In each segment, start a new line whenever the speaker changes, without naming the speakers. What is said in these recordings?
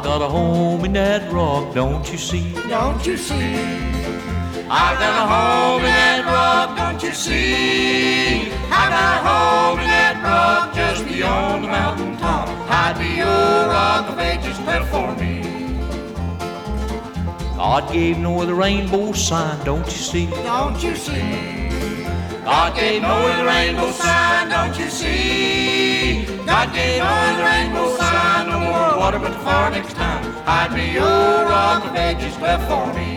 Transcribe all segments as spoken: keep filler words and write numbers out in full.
got a home in that rock, don't you see?
Don't you see?
I got a home in that rock, don't you see? I got a home in that rock just beyond the mountain top. Hide me, oh rock of ages, left for me. God gave Noah the rainbow sign, don't you see?
Don't you see?
God gave Noah the rainbow sign, don't you see? God gave Noah the rainbow sign, no more water but for next time. Hide me, oh rock of ages, left for me.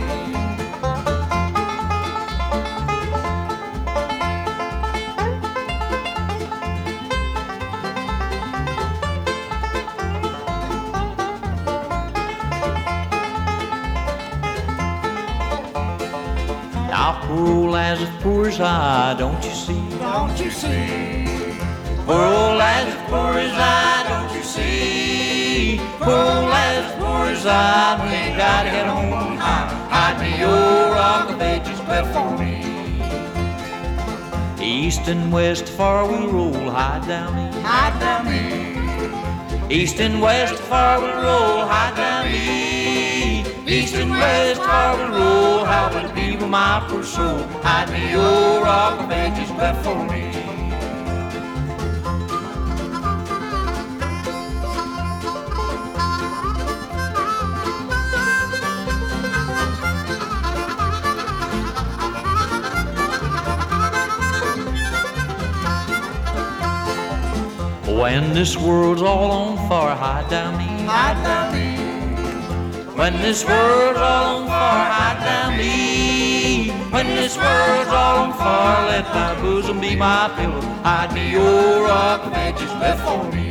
Now poor old Lazarus, poor as I, don't you see?
Don't you see?
Poor old Lazarus, poor as I, don't you see? Poor old Lazarus, poor as I, we ain't got to get home high. Hide me, oh rock of ages, left for me. East and west far we roll, hide down east.
Hide down me.
East and west far we roll, hide down east. East and west far we roll, how would it be with my poor soul? Hide me, oh rock of ages, left for me. When this world's all on fire, hide down me.
Hide down me.
When this world's all on fire, hide down me. When this world's all on fire, let my bosom be my pillow. Hide me, oh rock of ages, left for me.